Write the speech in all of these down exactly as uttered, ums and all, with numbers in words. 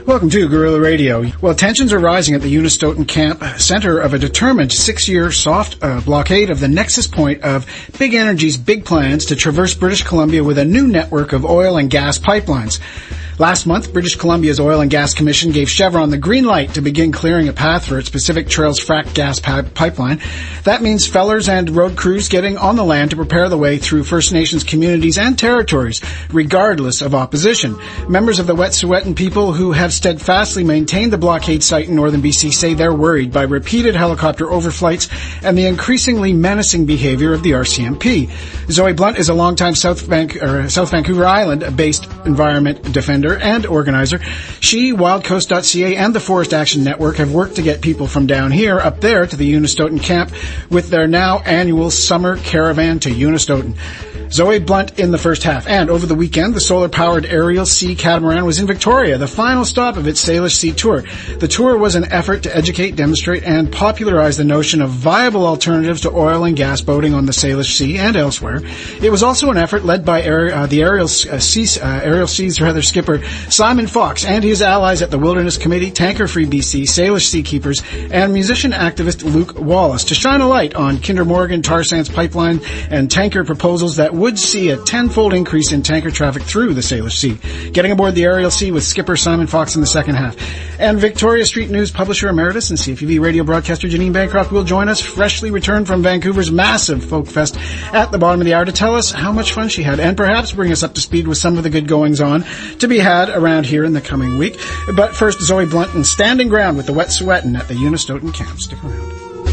Welcome to Guerrilla Radio. Well, tensions are rising at the Unistoten camp, center of a determined six-year soft uh, blockade of the nexus point of Big Energy's big plans to traverse British Columbia with a new network of oil and gas pipelines. Last month, British Columbia's Oil and Gas Commission gave Chevron the green light to begin clearing a path for its Pacific Trails fracked gas pipeline. That means fellers and road crews getting on the land to prepare the way through First Nations communities and territories, regardless of opposition. Members of the Wet'suwet'en people who have steadfastly maintained the blockade site in northern B C say they're worried by repeated helicopter overflights and the increasingly menacing behavior of the R C M P. Zoe Blunt is a longtime South, Van- or South Vancouver Island-based environment defender and organizer. She, Wildcoast dot C A, and the Forest Action Network have worked to get people from down here up there to the Unistoten camp with their now annual summer caravan to Unistoten. Zoe Blunt in the first half. And over the weekend, the solar-powered Ariel Sea catamaran was in Victoria, the final stop of its Salish Sea tour. The tour was an effort to educate, demonstrate, and popularize the notion of viable alternatives to oil and gas boating on the Salish Sea and elsewhere. It was also an effort led by Ari- uh, the Ariel, uh, Seas, uh, Ariel Seas rather, skipper Simon Fox and his allies at the Wilderness Committee, Tanker Free B C, Salish Seakeepers, and musician activist Luke Wallace to shine a light on Kinder Morgan tar sands pipeline and tanker proposals that would see a tenfold increase in tanker traffic through the Salish Sea. Getting aboard the Ariel Sea with skipper Simon Fox in the second half. And Victoria Street News publisher emeritus and C F U V radio broadcaster Janine Bancroft will join us, freshly returned from Vancouver's massive folk fest, at the bottom of the hour to tell us how much fun she had and perhaps bring us up to speed with some of the good goings on to be had around here in the coming week. But first, Zoe Blunt and standing ground with the Wet'suwet'en at the Unistoten camp. Stick around.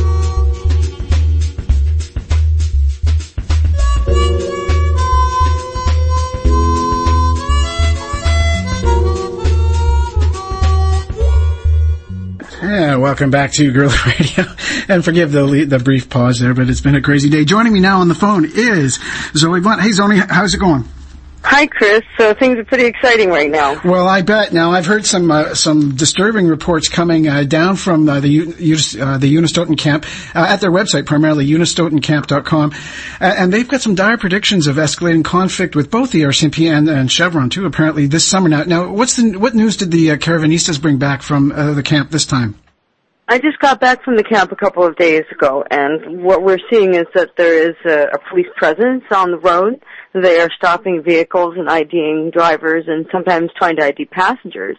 Yeah, welcome back to Guerrilla Radio. And forgive the the brief pause there, but it's been a crazy day. Joining me now on the phone is Zoe Blunt. Hey, Zoe, how's it going? Hi, Chris. So things are pretty exciting right now. Well, I bet. Now, I've heard some uh, some disturbing reports coming uh, down from uh, the U- uh, the Unistoten camp uh, at their website, primarily unistoten camp dot com, uh, and they've got some dire predictions of escalating conflict with both the R C M P and, and Chevron too. Apparently, this summer. Now, now, what's the what news did the uh, Caravanistas bring back from uh, the camp this time? I just got back from the camp a couple of days ago, and what we're seeing is that there is a, a police presence on the road. They are stopping vehicles and IDing drivers and sometimes trying to I D passengers.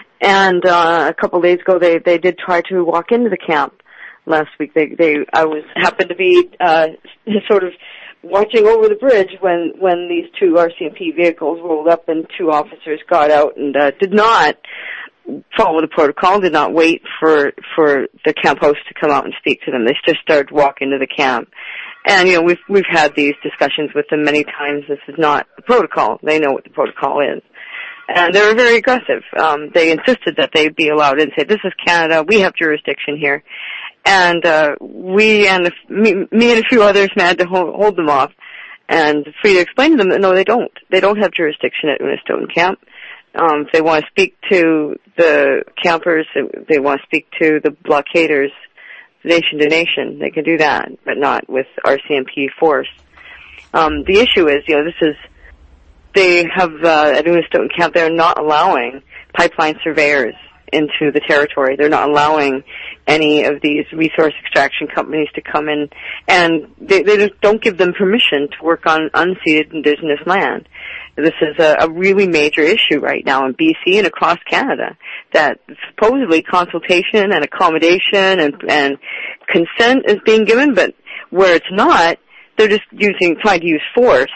And uh, a couple of days ago, they, they did try to walk into the camp last week. They, they I was happened to be uh, sort of watching over the bridge when, when these two R C M P vehicles rolled up and two officers got out and uh, did not follow the protocol, did not wait for for the camp host to come out and speak to them. They just started walking to the camp. And, you know, we've we've had these discussions with them many times. This is not the protocol. They know what the protocol is. And they were very aggressive. Um, they insisted that they be allowed in, say, this is Canada, we have jurisdiction here. And uh, we and a, me, me and a few others had to hold, hold them off and free to explain to them that, no, they don't. They don't have jurisdiction at Unistoten camp. Um, if they want to speak to the campers, if they want to speak to the blockaders, nation to nation, they can do that, but not with R C M P force. Um, the issue is, you know, this is, they have, uh, at Unistoten camp, they're not allowing pipeline surveyors into the territory. They're not allowing any of these resource extraction companies to come in, and they, they just don't give them permission to work on unceded Indigenous land. This is a, a really major issue right now in B C and across Canada, that supposedly consultation and accommodation and, and consent is being given, but where it's not, they're just using, trying to use force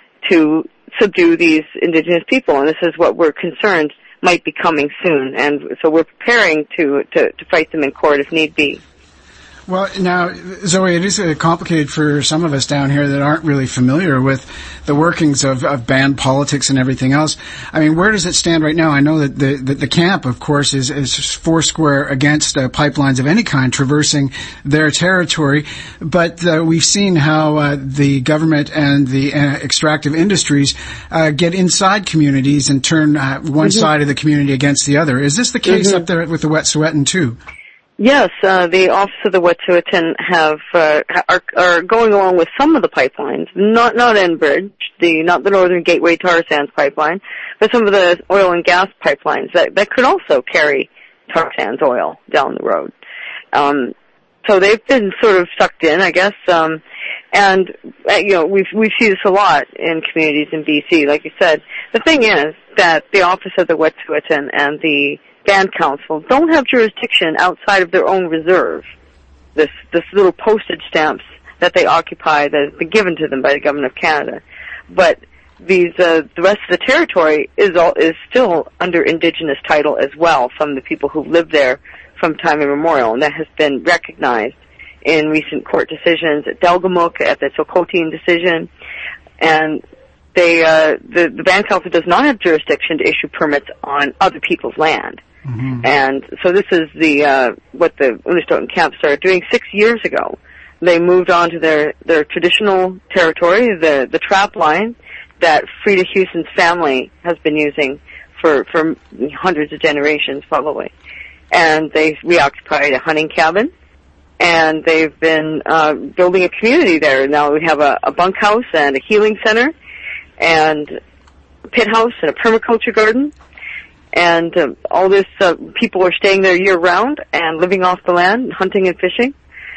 to subdue these Indigenous people, and this is what we're concerned might be coming soon, and so we're preparing to, to, to fight them in court if need be. Well, now, Zoe, it is uh, complicated for some of us down here that aren't really familiar with the workings of, of band politics and everything else. I mean, where does it stand right now? I know that the, that the camp, of course, is, is foursquare against uh, pipelines of any kind traversing their territory, but uh, we've seen how uh, the government and the uh, extractive industries uh, get inside communities and turn uh, one mm-hmm. side of the community against the other. Is this the case mm-hmm. up there with the Wet'suwet'en too? Yes, uh, the Office of the Wet'suwet'en have uh, are, are going along with some of the pipelines, not not Enbridge, the not the Northern Gateway tar sands pipeline, but some of the oil and gas pipelines that that could also carry tar sands oil down the road. Um, so they've been sort of sucked in, I guess. Um, and uh, you know, we've we see this a lot in communities in B C. Like you said, the thing is that the Office of the Wet'suwet'en and the Band Council don't have jurisdiction outside of their own reserve. This this little postage stamps that they occupy that has been given to them by the Government of Canada, but these uh, the rest of the territory is all is still under Indigenous title as well from the people who've lived there from time immemorial, and that has been recognized in recent court decisions at Delgamuukw, at the Sokoteen decision, and they uh, the the Band Council does not have jurisdiction to issue permits on other people's land. Mm-hmm. And so this is the uh, what the Unistoten camp started doing six years ago. They moved on to their, their traditional territory, the the trap line that Frida Hewson's family has been using for, for hundreds of generations probably. And they reoccupied a hunting cabin, and they've been uh, building a community there. Now we have a, a bunkhouse and a healing center, and a pit house and a permaculture garden. And uh, all this, uh, people are staying there year-round and living off the land, hunting and fishing.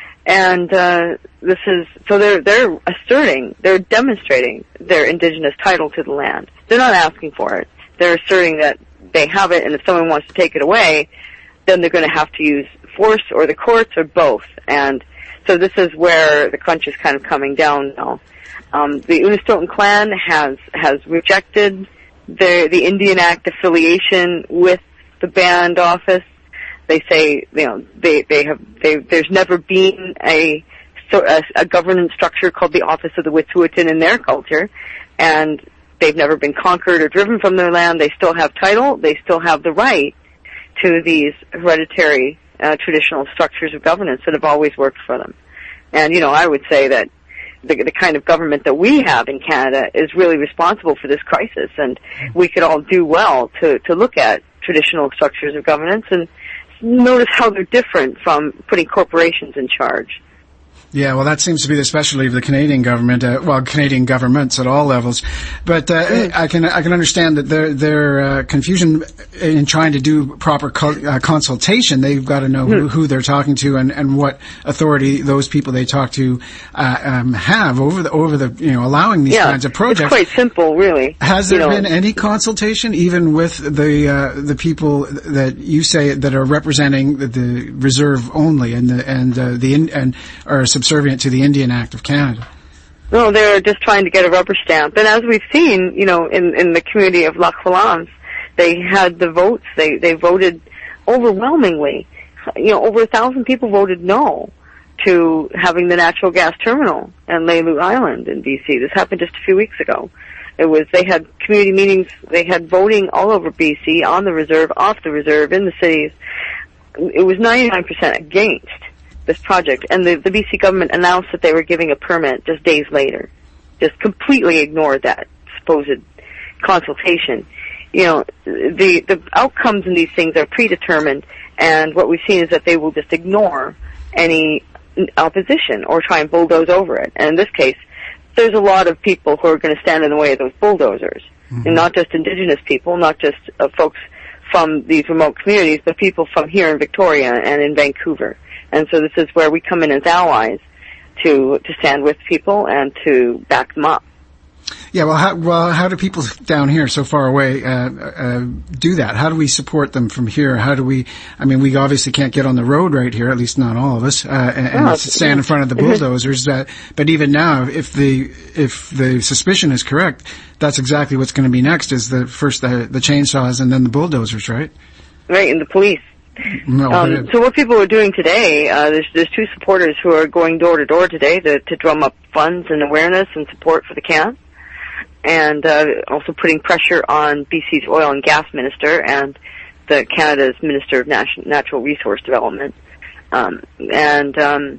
And uh, this is, so they're, they're asserting, they're demonstrating their Indigenous title to the land. They're not asking for it. They're asserting that they have it, and if someone wants to take it away, then they're going to have to use force or the courts or both. And so this is where the crunch is kind of coming down now. Um, the Unistoten clan has, has rejected The, the Indian Act affiliation with the band office. They say, you know, they, they have, they, there's never been a, a, a governance structure called the Office of the Wet'suwet'en in their culture, and they've never been conquered or driven from their land. They still have title. They still have the right to these hereditary, uh, traditional structures of governance that have always worked for them. And, you know, I would say that The, the kind of government that we have in Canada is really responsible for this crisis, and we could all do well to, to look at traditional structures of governance and notice how they're different from putting corporations in charge. Yeah, well, that seems to be the specialty of the Canadian government, uh, well, Canadian governments at all levels. But uh, mm. I can I can understand that their their uh, confusion in trying to do proper co- uh, consultation. They've got to know mm. who, who they're talking to and, and what authority those people they talk to uh, um, have over the over the you know allowing these yeah, kinds of projects. It's quite simple, really. Has there you know. been any consultation, even with the uh, the people that you say that are representing the, the reserve only and the and uh, the in, and are subservient to the Indian Act of Canada? No, they're just trying to get a rubber stamp. And as we've seen, you know, in, in the community of Lac Whillans, they had the votes. They, they voted overwhelmingly. You know, over a thousand people voted no to having the natural gas terminal in Leilu Island in B C. This happened just a few weeks ago. It was, they had community meetings, they had voting all over B C, on the reserve, off the reserve, in the cities. It was ninety-nine percent against this project, and the, the B C government announced that they were giving a permit just days later. Just completely ignored that supposed consultation. You know, the the outcomes in these things are predetermined, and what we've seen is that they will just ignore any opposition or try and bulldoze over it. And in this case, there's a lot of people who are going to stand in the way of those bulldozers, mm-hmm. and not just Indigenous people, not just uh, folks from these remote communities, but people from here in Victoria and in Vancouver. And so this is where we come in as allies to to stand with people and to back them up. Yeah, well, how, well, how do people down here so far away uh, uh, do that? How do we support them from here? How do we? I mean, we obviously can't get on the road right here, at least not all of us, uh, and, and oh, stand in front of the bulldozers. Uh, but even now, if the if the suspicion is correct, that's exactly what's going to be next: is the first the, the chainsaws and then the bulldozers, right? Right, and the police. No, um, so what people are doing today, uh, there's, there's two supporters who are going door to door today to, to drum up funds and awareness and support for the camp, and uh, also putting pressure on B C's oil and gas minister and the Canada's Minister of Nat- Natural Resource Development. Um, and um,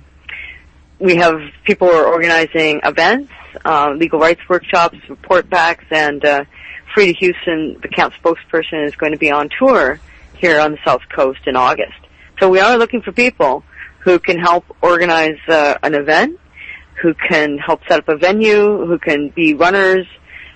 we have people who are organizing events, uh, legal rights workshops, report backs, and uh, Frida Hewson, the camp spokesperson, is going to be on tour here on the South Coast in August. So we are looking for people who can help organize uh, an event, who can help set up a venue, who can be runners,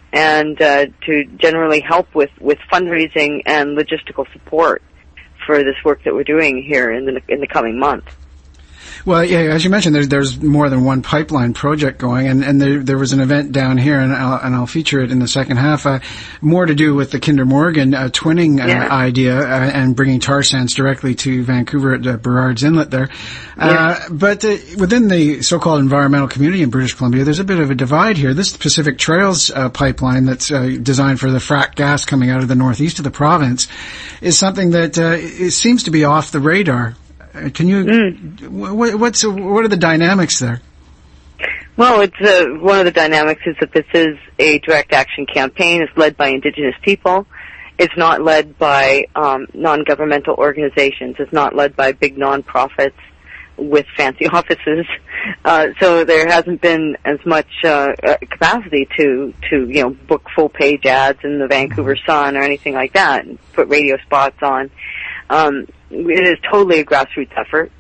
and uh, to generally help with, with fundraising and logistical support for this work that we're doing here in the in the coming month. Well, yeah, as you mentioned, there's there's more than one pipeline project going, and, and there there was an event down here, and I'll, and I'll feature it in the second half. Uh, more to do with the Kinder Morgan uh, twinning uh, yeah. idea uh, and bringing tar sands directly to Vancouver at uh, Burrard's Inlet there. Uh, yeah. But uh, within the so-called environmental community in British Columbia, there's a bit of a divide here. This Pacific Trails uh, pipeline that's uh, designed for the frack gas coming out of the northeast of the province is something that uh, it seems to be off the radar. Can you, mm. what, what's, what are the dynamics there? Well, it's, uh, one of the dynamics is that this is a direct action campaign. It's led by Indigenous people. It's not led by, um, non-governmental organizations. It's not led by big non-profits with fancy offices. Uh, so there hasn't been as much, uh, capacity to, to, you know, book full-page ads in the Vancouver Sun or anything like that and put radio spots on. Um, it is totally a grassroots effort,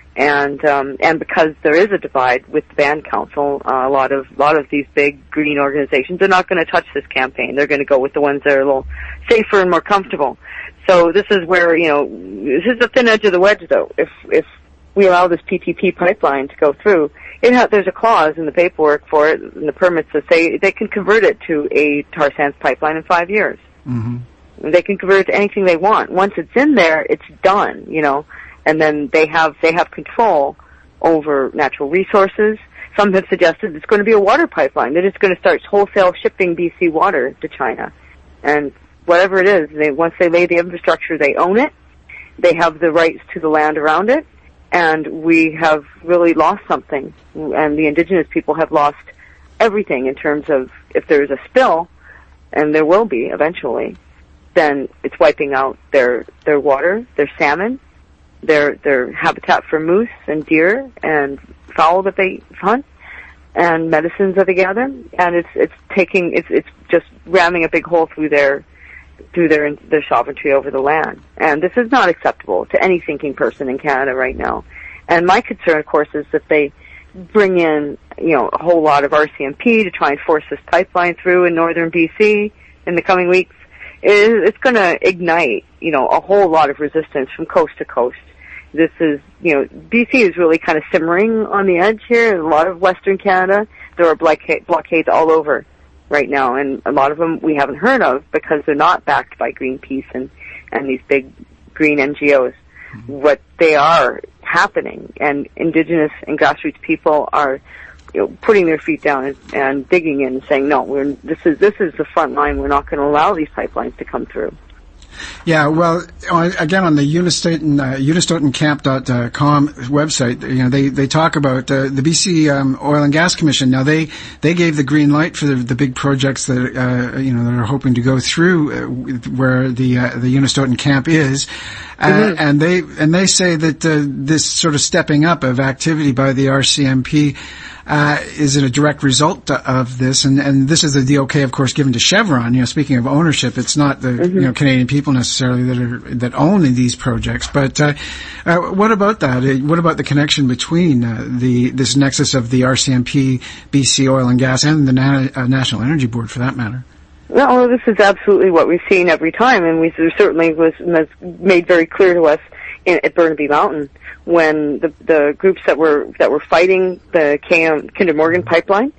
and um, and because there is a divide with the Band Council, uh, a lot of a lot of these big green organizations are not going to touch this campaign. They're going to go with the ones that are a little safer and more comfortable. So this is where, you know, this is the thin edge of the wedge, though. If if we allow this P T P pipeline to go through, it ha- there's a clause in the paperwork for it, in the permits, that say they can convert it to a tar sands pipeline in five years. Mm-hmm. They can convert it to anything they want. Once it's in there, it's done, you know, and then they have, they have control over natural resources. Some have suggested it's going to be a water pipeline. They're just going to start wholesale shipping B C water to China. And whatever it is, they, once they lay the infrastructure, they own it. They have the rights to the land around it. And we have really lost something. And the Indigenous people have lost everything in terms of if there's a spill, and there will be eventually, then it's wiping out their their water, their salmon, their their habitat for moose and deer and fowl that they hunt, and medicines that they gather, and it's it's taking it's it's just ramming a big hole through their through their their sovereignty over the land. And this is not acceptable to any thinking person in Canada right now. And my concern, of course, is that they bring in, you know, a whole lot of R C M P to try and force this pipeline through in northern B C in the coming weeks. It's going to ignite, you know, a whole lot of resistance from coast to coast. This is, you know, B C is really kind of simmering on the edge here. A lot of Western Canada, there are blockade, blockades all over right now, and a lot of them we haven't heard of because they're not backed by Greenpeace and, and these big green N G Os. Mm-hmm. What they are happening, and Indigenous and grassroots people are, you know, putting their feet down and, and digging in and saying, no, we're, this is, this is the front line. We're not going to allow these pipelines to come through. Yeah, well, again, on the Unistoten, uh, unistoten camp dot com website, you know, they, they talk about uh, the B C um, Oil and Gas Commission. Now, they, they gave the green light for the, the big projects that, uh, you know, that are hoping to go through uh, where the, uh, the Unistoten camp is. Uh, mm-hmm. And they, and they say that, uh, this sort of stepping up of activity by the R C M P, uh, is a direct result of this. And, and this is the OK, of course, given to Chevron. You know, speaking of ownership, it's not the, mm-hmm. you know, Canadian people necessarily that are, that own these projects. But, uh, uh, what about that? What about the connection between, uh, the, this nexus of the R C M P, B C Oil and Gas, and the Na- uh, National Energy Board for that matter? Well, this is absolutely what we've seen every time, and we certainly was, was made very clear to us in, at Burnaby Mountain when the, the groups that were that were fighting the K M, Kinder Morgan pipeline,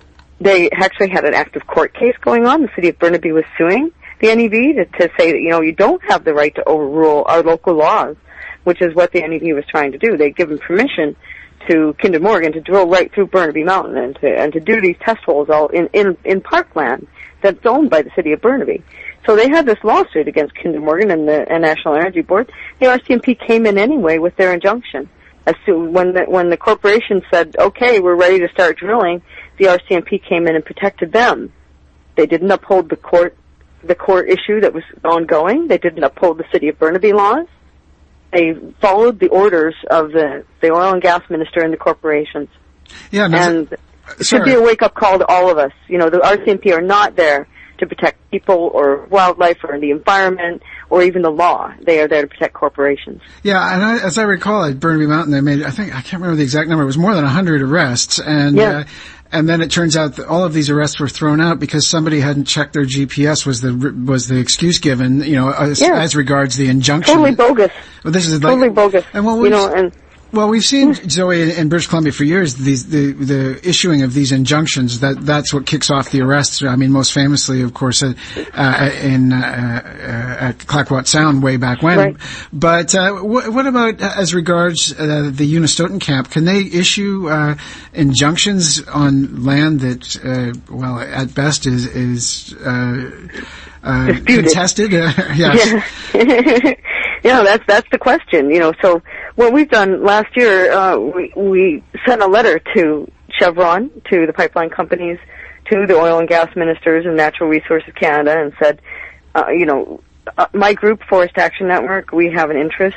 they actually had an active court case going on. The city of Burnaby was suing the N E B to, to say that, you know, you don't have the right to overrule our local laws, which is what the N E B was trying to do. They'd given permission to Kinder Morgan to drill right through Burnaby Mountain and to and to do these test holes all in in, in parkland that's owned by the city of Burnaby. So they had this lawsuit against Kinder Morgan and the and National Energy Board. The R C M P came in anyway with their injunction. As soon when the when the corporation said, "Okay, we're ready to start drilling," the R C M P came in and protected them. They didn't uphold the court the court issue that was ongoing. They didn't uphold the city of Burnaby laws. They followed the orders of the the oil and gas minister and the corporations. Yeah, and it should be a wake-up call to all of us. You know, the R C M P are not there to protect people or wildlife or the environment or even the law. They are there to protect corporations. Yeah, and I, as I recall, at Burnaby Mountain, they made, I think, I can't remember the exact number, it was more than one hundred arrests, and yeah. uh, and then it turns out that all of these arrests were thrown out because somebody hadn't checked their G P S, was the was the excuse given, you know, as, yeah. as regards the injunction. Totally bogus. Well, this is like, totally bogus. And well, you know, and Well, we've seen, Zoe, in, in British Columbia for years, these, the, the issuing of these injunctions, that, that's what kicks off the arrests. I mean, most famously, of course, uh, uh, in, uh, uh, at Clayoquot Sound way back when. Right. But, uh, what, what about uh, as regards, uh, the Unistoten camp? Can they issue, uh, injunctions on land that, uh, well, at best is, is, uh, uh, contested? Uh, yes. Yeah. Yeah, that's that's the question. You know, so what we've done last year, uh, we we sent a letter to Chevron, to the pipeline companies, to the oil and gas ministers and Natural Resources Canada, and said, uh, you know, uh, my group, Forest Action Network, we have an interest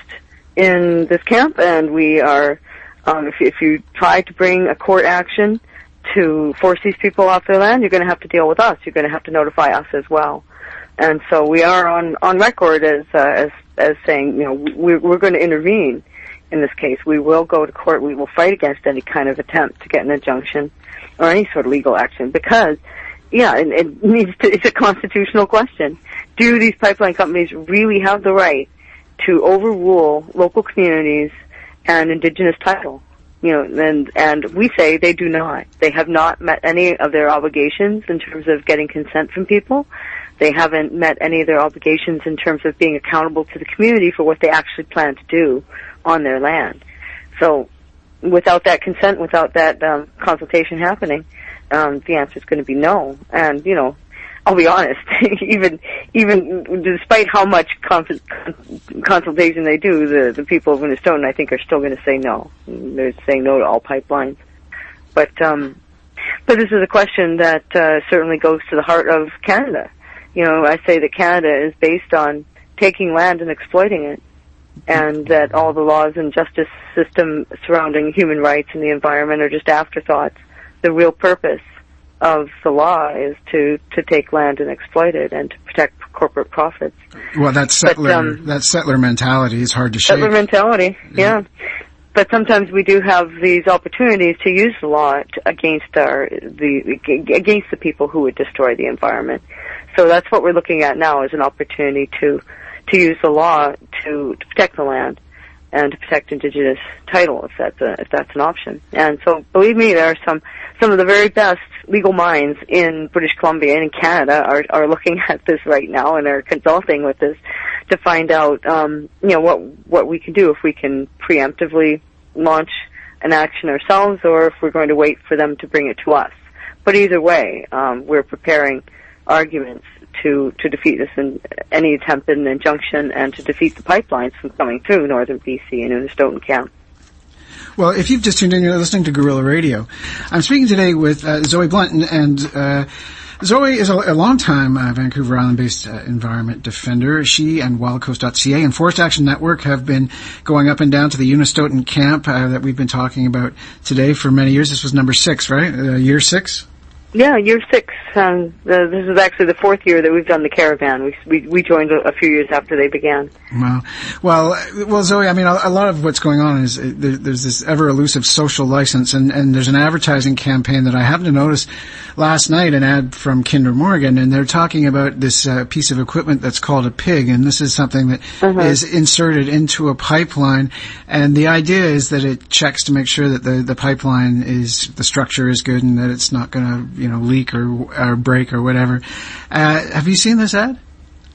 in this camp, and we are, um, if if you try to bring a court action to force these people off their land, you're going to have to deal with us. You're going to have to notify us as well. And so we are on on record as uh, as as saying, you know, we're, we're going to intervene in this case. We will go to court. We will fight against any kind of attempt to get an injunction or any sort of legal action because, yeah, it, it needs to. It's a constitutional question. Do these pipeline companies really have the right to overrule local communities and Indigenous title? You know, and and we say they do not. They have not met any of their obligations in terms of getting consent from people. They haven't met any of their obligations in terms of being accountable to the community for what they actually plan to do on their land. So without that consent, without that um, consultation happening, um, the answer is going to be no. And, you know, I'll be honest, even even despite how much cons- consultation they do, the, the people of Unistoten, I think, are still going to say no. They're saying no to all pipelines. But, um, but this is a question that uh, certainly goes to the heart of Canada. You know, I say that Canada is based on taking land and exploiting it, and that all the laws and justice system surrounding human rights and the environment are just afterthoughts. The real purpose of the law is to, to take land and exploit it and to protect corporate profits. Well, that settler, but, um, that settler mentality is hard to shake. Settler mentality, yeah. yeah. But sometimes we do have these opportunities to use the law to, against our, the, against the people who would destroy the environment. So that's what we're looking at now, is an opportunity to, to use the law to, to protect the land and to protect Indigenous title, if that's a, if that's an option. And so, believe me, there are some, some of the very best legal minds in British Columbia and in Canada are, are looking at this right now and are consulting with this to find out, um, you know, what, what we can do, if we can preemptively launch an action ourselves or if we're going to wait for them to bring it to us. But either way, um, we're preparing arguments to to defeat this in any attempt at an injunction and to defeat the pipelines from coming through northern B C and Unistoten camp. Well, if you've just tuned in, you're listening to Guerrilla Radio. I'm speaking today with uh, Zoe Blunt, and uh, Zoe is a, a long-time uh, Vancouver Island-based uh, environment defender. She and wildcoast dot c a and Forest Action Network have been going up and down to the Unistoten camp uh, that we've been talking about today for many years. This was number six, right? Uh, year six? Yeah, year six. Um, the, this is actually the fourth year that we've done the caravan. We we, we joined a, a few years after they began. Wow. Well, well, Zoe, I mean, a, a lot of what's going on is uh, there, there's this ever elusive social license, and, and there's an advertising campaign that I happened to notice last night, an ad from Kinder Morgan, and they're talking about this uh, piece of equipment that's called a pig, and this is something that uh-huh. is inserted into a pipeline, and the idea is that it checks to make sure that the, the pipeline is, the structure is good and that it's not going to, you know, leak or, or break or whatever. Uh, have you seen this ad?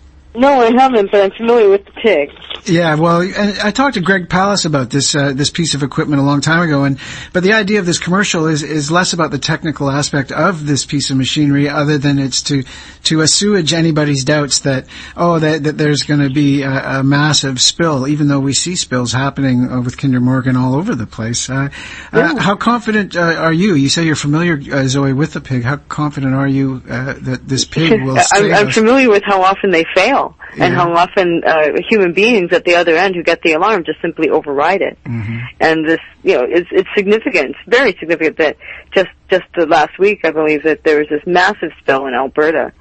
No, I haven't, but I'm familiar with the pig. Yeah, well, and I talked to Greg Pallas about this uh, this piece of equipment a long time ago, and but the idea of this commercial is is less about the technical aspect of this piece of machinery, other than it's to to assuage anybody's doubts that oh that, that there's going to be a, a massive spill, even though we see spills happening uh, with Kinder Morgan all over the place. Uh, yeah. uh, how confident uh, are you? You say you're familiar, uh, Zoe, with the pig. How confident are you uh, that this pig will? I'm, I'm familiar with how often they fail. Yeah. And how often uh, human beings at the other end who get the alarm just simply override it. Mm-hmm. And this, you know, it's, it's significant. It's very significant that just just the last week, I believe that there was this massive spill in Alberta,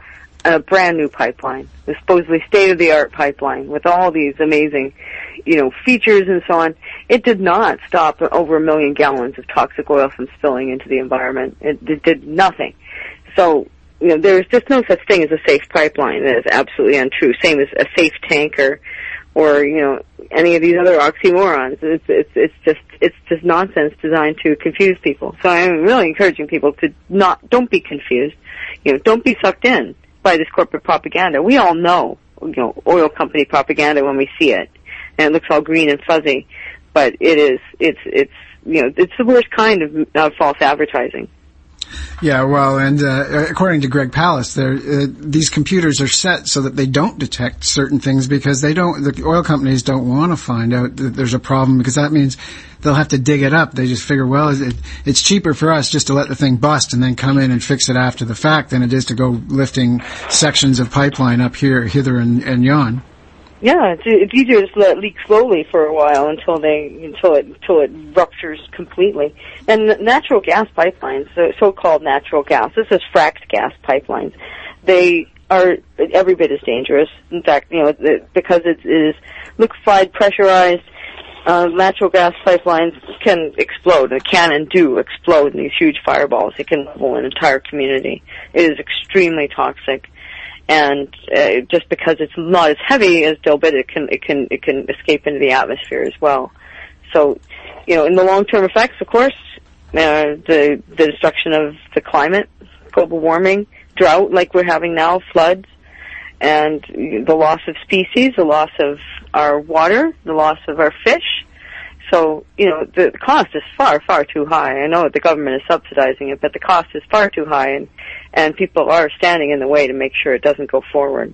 a brand new pipeline, a supposedly state-of-the-art pipeline with all these amazing, you know, features and so on. It did not stop over a million gallons of toxic oil from spilling into the environment. It, it did nothing. So, you know, there's just no such thing as a safe pipeline. That is absolutely untrue. Same as a safe tanker, or, you know, any of these other oxymorons. It's it's it's just it's just nonsense designed to confuse people. So I'm really encouraging people to not don't be confused. You know, don't be sucked in by this corporate propaganda. We all know, you know, oil company propaganda when we see it, and it looks all green and fuzzy. But it is it's it's you know it's the worst kind of uh, false advertising. Yeah, well, and uh, according to Greg Palast, uh, these computers are set so that they don't detect certain things because they don't. The oil companies don't want to find out that there's a problem because that means they'll have to dig it up. They just figure, well, it, it's cheaper for us just to let the thing bust and then come in and fix it after the fact than it is to go lifting sections of pipeline up here, hither, and, and yon. Yeah, it's, it's easier to just let it leak slowly for a while until they until it until it ruptures completely. And natural gas pipelines, so, so-called natural gas, this is fracked gas pipelines. They are every bit as dangerous. In fact, you know, because it is liquefied, pressurized. Uh, natural gas pipelines can explode. They can and do explode in these huge fireballs. It can level an entire community. It is extremely toxic. And uh, just because it's not as heavy as dilbit, it can it can it can escape into the atmosphere as well. So, you know, in the long-term effects, of course, uh, the the destruction of the climate, global warming, drought like we're having now, floods, and the loss of species, the loss of our water, the loss of our fish. So, you know, the cost is far, far too high. I know that the government is subsidizing it, but the cost is far too high, and, and people are standing in the way to make sure it doesn't go forward.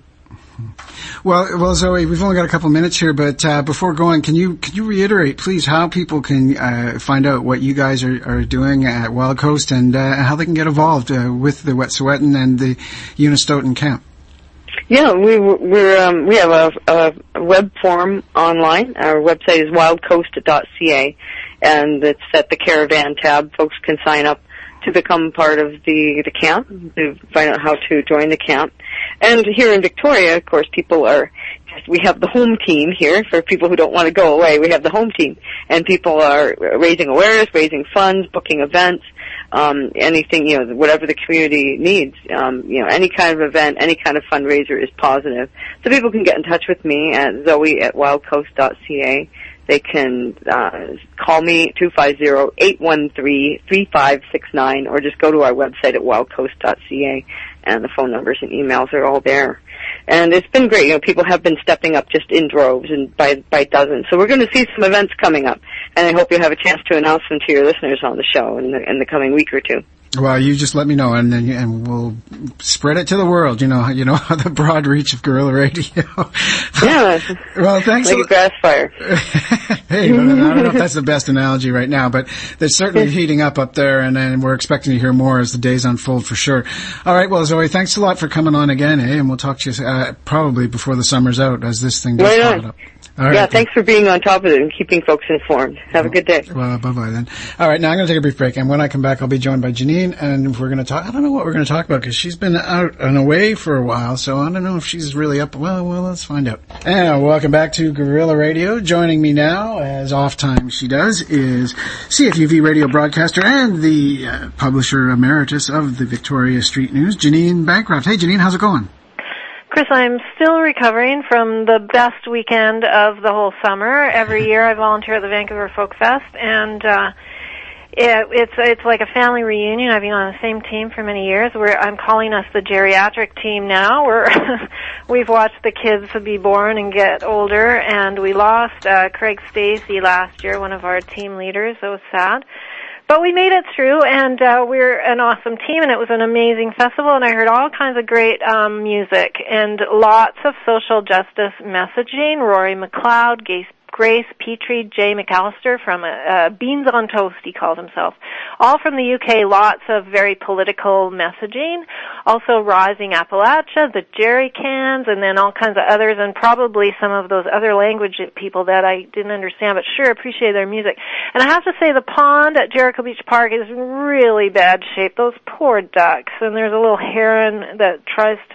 Well, well, Zoe, we've only got a couple minutes here, but uh, before going, can you can you reiterate, please, how people can uh, find out what you guys are, are doing at Wild Coast and uh, how they can get involved uh, with the Wet'suwet'en and the Unistoten camp? Yeah, we we're um, we have a, a web form online. Our website is wild coast dot c a, and it's at the caravan tab. Folks can sign up to become part of the the camp, to find out how to join the camp. And here in Victoria, of course, people are. We have the home team here for people who don't want to go away. We have the home team, and people are raising awareness, raising funds, booking events. Um, anything, you know, whatever the community needs, um, you know, any kind of event, any kind of fundraiser is positive. So people can get in touch with me at Zoe at wild coast dot c a. They can uh, call me two five zero, eight one three, three five six nine, or just go to our website at wild coast dot c a, and the phone numbers and emails are all there. And it's been great. You know, people have been stepping up just in droves and by by dozens. So we're going to see some events coming up, and I hope you'll have a chance to announce them to your listeners on the show in the, in the coming week or two. Well, you just let me know, and then and we'll spread it to the world. You know, you know the broad reach of guerrilla radio. Yeah. Well, thanks. Like a grass fire. Hey, well, I don't know if that's the best analogy right now, but it's certainly heating up up there, and, and we're expecting to hear more as the days unfold for sure. All right, well, Zoe, thanks a lot for coming on again, eh? And we'll talk to you uh, probably before the summer's out as this thing does pop up. All right, yeah, thanks for being on top of it and keeping folks informed. Have well, a good day. Well, bye-bye then. All right, now I'm going to take a brief break, and when I come back, I'll be joined by Janine, and we're going to talk, I don't know what we're going to talk about, because she's been out and away for a while, so I don't know if she's really up. Well, well, let's find out. And welcome back to Guerrilla Radio. Joining me now, as off time she does, is C F U V radio broadcaster and the uh, publisher emeritus of the Victoria Street News, Janine Bancroft. Hey, Janine, how's it going? Chris, I'm still recovering from the best weekend of the whole summer. Every year I volunteer at the Vancouver Folk Fest, and uh, it, it's it's like a family reunion. I've been on the same team for many years. We're, I'm calling us the geriatric team now. We're we've watched the kids be born and get older, and we lost uh, Craig Stacey last year, one of our team leaders. It was sad. But we made it through, and uh, we're an awesome team, and it was an amazing festival, and I heard all kinds of great um, music and lots of social justice messaging. Rory McLeod, Grace, Grace Petrie, Jay McAllister from uh, uh, Beans on Toast, he called himself. All from the U K, lots of very political messaging. Also Rising Appalachia, the Jerry Cans, and then all kinds of others, and probably some of those other language people that I didn't understand, but sure appreciate their music. And I have to say the pond at Jericho Beach Park is in really bad shape. Those poor ducks. And there's a little heron that tries to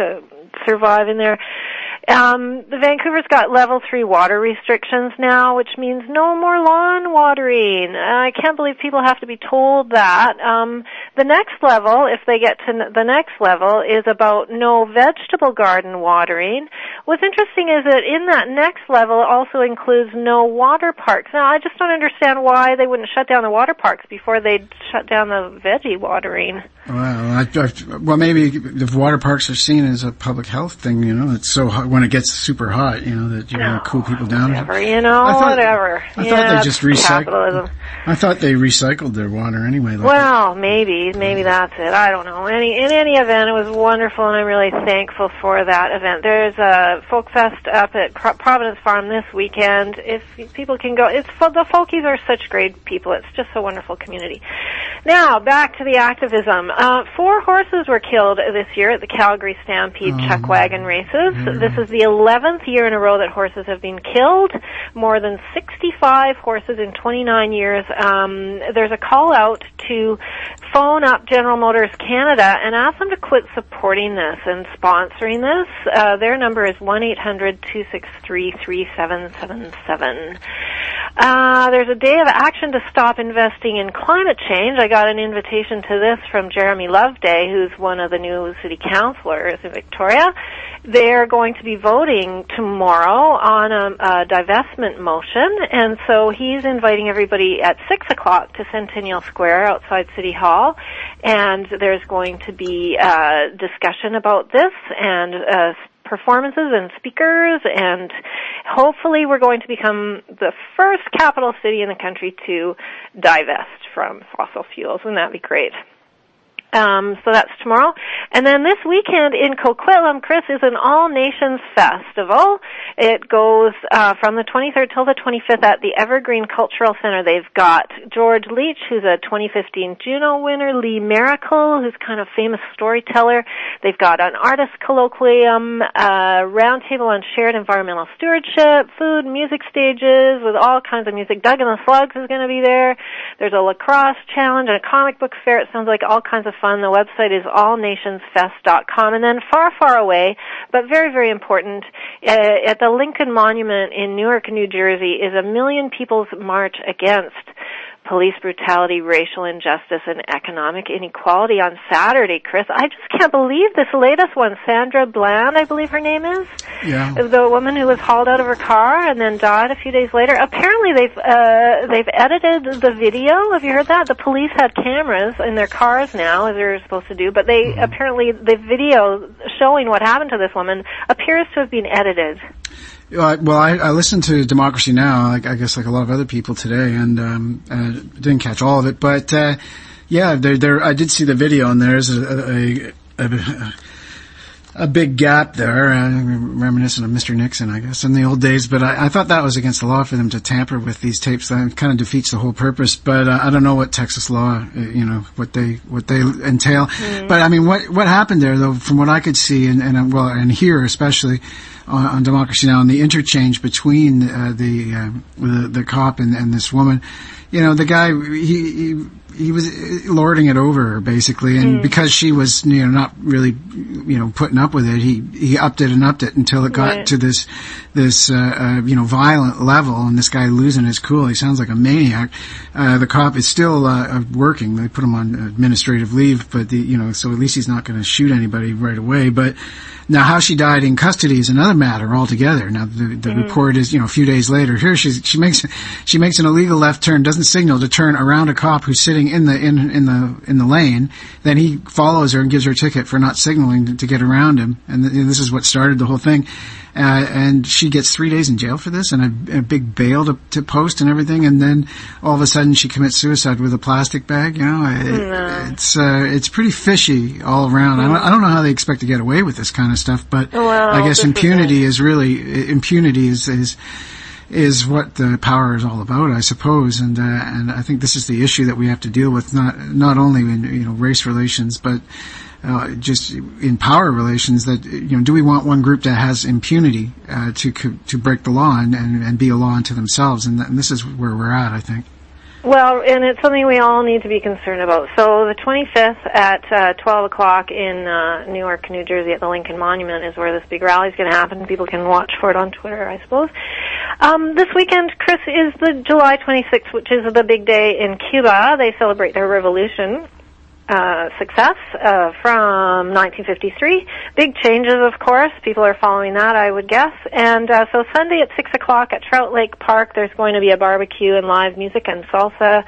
survive in there. Um, the Vancouver's got level three water restrictions now, which means no more lawn watering. Uh, I can't believe people have to be told that. Um, the next level, if they get to n- the next level, is about no vegetable garden watering. What's interesting is that in that next level also includes no water parks. Now, I just don't understand why they wouldn't shut down the water parks before they'd shut down the veggie watering. Well, I, I, well, maybe the water parks are seen as a public health thing. You know, it's so hot when it gets super hot. You know that you no, want to cool people down. Whatever, you know, I thought, whatever. I yeah, thought they just recycled. Capitalism. I thought they recycled their water anyway. Like well, maybe, maybe that's it. I don't know. Any in any event, it was wonderful, and I'm really thankful for that event. There's a folk fest up at Providence Farm this weekend. If people can go, it's the Folkies are such great people. It's just a wonderful community. Now back to the activism. Uh, four horses were killed this year at the Calgary Stampede um, Chuck Wagon races. Yeah. This is the eleventh year in a row that horses have been killed. More than sixty-five horses in twenty-nine years. Um, there's a call out to phone up General Motors Canada and ask them to quit supporting this and sponsoring this. Uh, their number is one eight hundred two six three three seven seven seven. Uh, there's a day of action to stop investing in climate change. I got an invitation to this from Jeremy Loveday, who's one of the new city councillors in Victoria. They're going to be voting tomorrow on a, a divestment motion, and so he's inviting everybody at six o'clock to Centennial Square outside City Hall, and there's going to be uh discussion about this and uh performances and speakers, and hopefully we're going to become the first capital city in the country to divest from fossil fuels. Wouldn't that be great? Um, so that's tomorrow. And then this weekend in Coquitlam, Chris, is an all-nations festival. It goes uh, from the twenty-third till the twenty-fifth at the Evergreen Cultural Center. They've got George Leach, who's a twenty fifteen Juno winner, Lee Miracle, who's kind of famous storyteller. They've got an artist colloquium, uh, roundtable on shared environmental stewardship, food, music stages with all kinds of music. Doug and the Slugs is going to be there. There's a lacrosse challenge and a comic book fair. It sounds like all kinds of fun. The website is all nations fest dot com. And then far, far away, but very, very important, uh, at the Lincoln Monument in Newark, New Jersey, is a Million People's March against police brutality, racial injustice, and economic inequality on Saturday, Chris. I just can't believe this latest one. Sandra Bland, I believe her name is. Yeah. The woman who was hauled out of her car and then died a few days later. Apparently they've, uh, they've edited the video. Have you heard that? The police had cameras in their cars now, as they're supposed to do, but they, mm-hmm. apparently the video showing what happened to this woman appears to have been edited. Uh, well, I, I listened to Democracy Now!, like I guess like a lot of other people today, and um, uh, didn't catch all of it. But uh, yeah, there, there. I did see the video, and there's a a, a, a big gap there, uh, reminiscent of Mister Nixon, I guess, in the old days. But I, I thought that was against the law for them to tamper with these tapes. That kind of defeats the whole purpose. But uh, I don't know what Texas law, uh, you know, what they what they entail. Mm. But I mean, what what happened there, though, from what I could see, and, and well, and hear especially. On, on Democracy Now! And the interchange between uh, the, uh, the the cop and, and this woman, you know, the guy he he, he was lording it over her basically, and mm. because she was you know not really you know putting up with it, he he upped it and upped it until it got right. to this this uh, uh, you know violent level, and this guy losing his cool. He sounds like a maniac. Uh, the cop is still uh, working. They put him on administrative leave, but the you know so at least he's not going to shoot anybody right away, but. Now, how she died in custody is another matter altogether. Now, the, the mm-hmm. report is, you know, a few days later. Here, she's, she makes she makes an illegal left turn, doesn't signal to turn around a cop who's sitting in the in in the in the lane. Then he follows her and gives her a ticket for not signaling to, to get around him. And, th- and this is what started the whole thing. Uh, and she gets three days in jail for this and a, a big bail to, to post and everything. And then all of a sudden she commits suicide with a plastic bag. You know, it, no. it's uh, it's pretty fishy all around. Mm. I, don't, I don't know how they expect to get away with this kind of stuff, but well, I guess impunity is, is really impunity is is is what the power is all about, I suppose. And uh, and I think this is the issue that we have to deal with, not not only in you know race relations, but Uh, just in power relations. That you know, do we want one group that has impunity uh, to to break the law and, and, and be a law unto themselves? And, th- and this is where we're at, I think. Well, and it's something we all need to be concerned about. So the twenty-fifth at uh, twelve o'clock in uh, Newark, New Jersey at the Lincoln Monument is where this big rally is going to happen. People can watch for it on Twitter, I suppose. Um, this weekend, Chris, is the July twenty-sixth, which is the big day in Cuba. They celebrate their revolution. Uh, success uh, from nineteen fifty-three. Big changes, of course. People are following that, I would guess. And uh, so Sunday at six o'clock at Trout Lake Park, there's going to be a barbecue and live music and salsa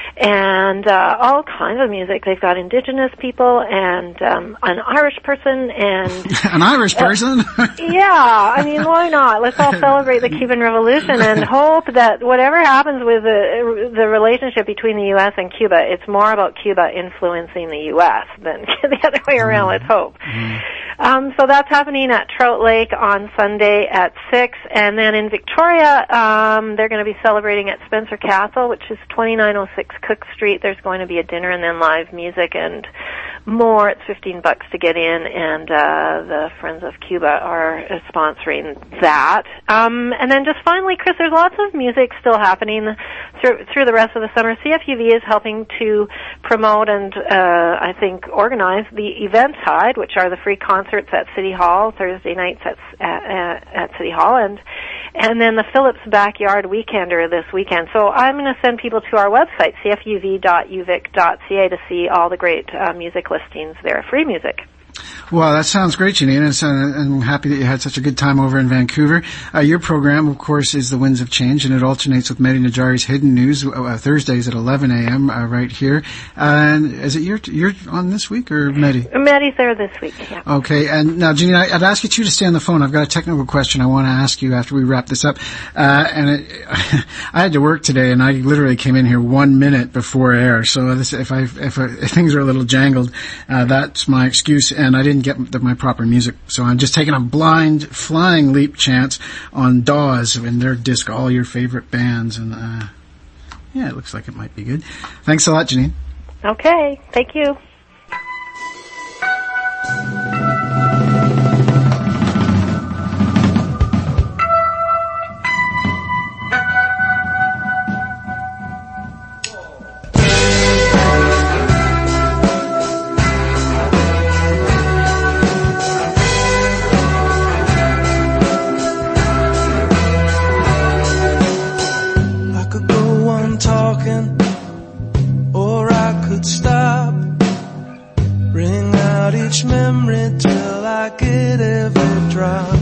and uh, all kinds of music. They've got indigenous people and um, an Irish person and... An Irish person? Uh, yeah, I mean, why not? Let's all celebrate the Cuban Revolution and hope that whatever happens with the, the relationship between the U S and Cuba, it's more about Cuba influencing the U S than the other way around, let's hope. Mm-hmm. Um, so that's happening at Trout Lake on Sunday at six. And then in Victoria, um, they're going to be celebrating at Spencer Castle, which is twenty-nine oh six Cook Street. There's going to be a dinner and then live music and more. It's fifteen bucks to get in, and uh, the Friends of Cuba are sponsoring that. Um, and then just finally, Chris, there's lots of music still happening through, through the rest of the summer. C F U V is helping to promote and, uh, I think, organize the Event Tide, which are the free concerts at City Hall, Thursday nights at, at, at City Hall, and and then the Phillips Backyard Weekender this weekend. So I'm going to send people to our website, c f u v dot u vic dot c a, to see all the great uh, music listings there, free music. Well, that sounds great, Janine, and so, I'm happy that you had such a good time over in Vancouver. Uh, your program, of course, is The Winds of Change, and it alternates with Mehdi Najari's Hidden News, uh, Thursdays at eleven a.m. Uh, right here. And is it your, you're on this week, or Mehdi? Mehdi's there this week, yeah. Okay, and now, Janine, I, I'd ask you two to stay on the phone. I've got a technical question I want to ask you after we wrap this up. Uh, and it, I had to work today, and I literally came in here one minute before air, so this, if I, if, I, if things are a little jangled, uh, that's my excuse, and I didn't get the, my proper music, so I'm just taking a blind flying leap chance on Dawes and their disc, all your favorite bands, and uh yeah, it looks like it might be good. Thanks a lot, Janine. Okay, thank you. Stop, bring out each memory till I get every drop.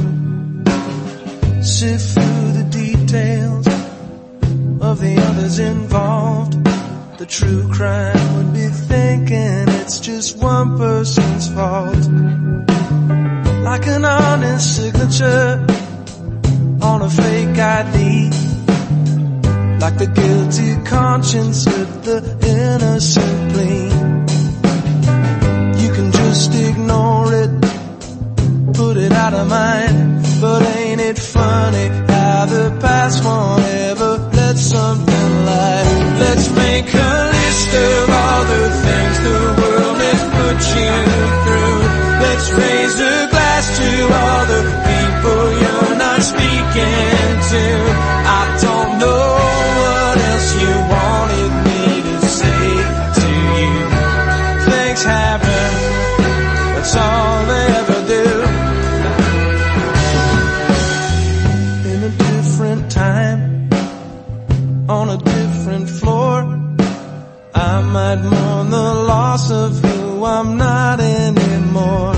Sift through the details of the others involved. The true crime would be thinking it's just one person's fault. Like an honest signature on a fake I D, like the guilty conscience with the innocent plea. You can just ignore it, put it out of mind. But ain't it funny how the past won't ever let something lie? Let's make a list of all the things the world has put you through. Let's raise a glass to all the people you're not speaking to. I don't know you wanted me to say to you. Things happen, that's all they ever do. In a different time, on a different floor, I might mourn the loss of who I'm not anymore.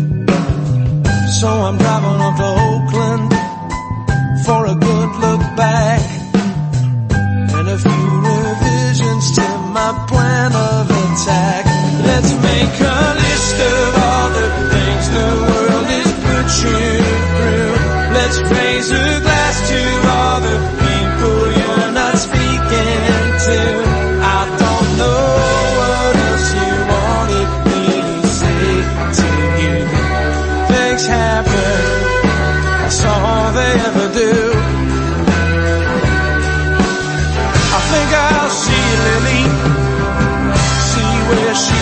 So I'm driving off to Oakland for a good look back, a few revisions to my plan of attack. Let's make a list of all the things the world has put you through. Let's raise a glass to all the people you're not speaking to. I don't know what else you wanted me to say to you. Things happen, that's all they ever do. I think I'll see Lily, see where she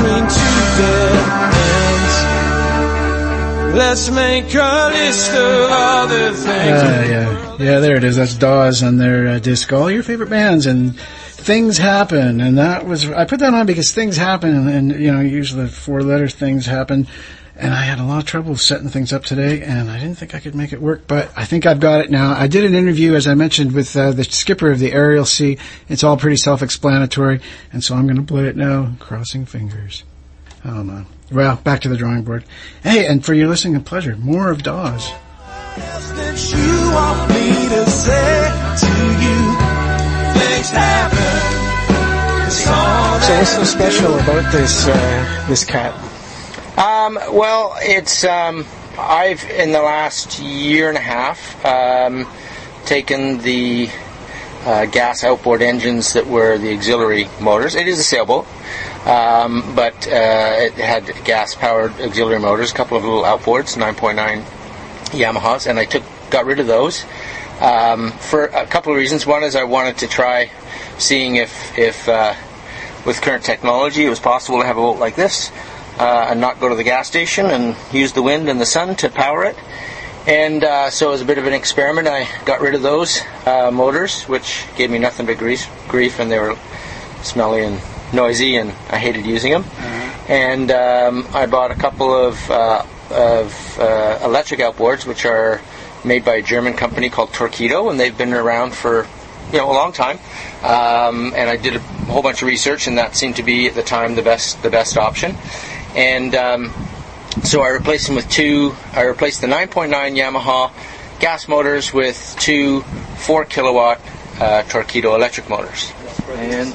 between two dead ends. Let's make a list of other things. Uh, yeah, yeah, there it is. That's Dawes on their uh, disc. All your favorite bands and Things Happen, and that was I put that on because things happen, and, and you know, usually four letter things happen. And I had a lot of trouble setting things up today, and I didn't think I could make it work, but I think I've got it now. I did an interview, as I mentioned, with uh, the skipper of the Ariel Sea. It's all pretty self-explanatory, and so I'm going to play it now, crossing fingers. Oh, no. Well, back to the drawing board. Hey, and for your listening and pleasure, more of Dawes. You want me to say to you, things happen. So what's so special about this uh, this cat? Um, well, it's, um, I've, in the last year and a half, um, taken the uh, gas outboard engines that were the auxiliary motors. It is a sailboat, um, but uh, it had gas-powered auxiliary motors, a couple of little outboards, nine point nine Yamahas, and I took got rid of those um, for a couple of reasons. One is I wanted to try seeing if, if uh, with current technology, it was possible to have a boat like this. Uh, and not go to the gas station and use the wind and the sun to power it. And uh, so it was a bit of an experiment. I got rid of those uh, motors, which gave me nothing but grief, grief, and they were smelly and noisy, and I hated using them. Mm-hmm. And um, I bought a couple of, uh, of uh, electric outboards, which are made by a German company called Torqeedo, and they've been around for you know a long time. Um, and I did a whole bunch of research, and that seemed to be at the time the best the best option. And um, so I replaced them with two, I replaced the nine point nine Yamaha gas motors with two four kilowatt uh, Torqeedo electric motors. And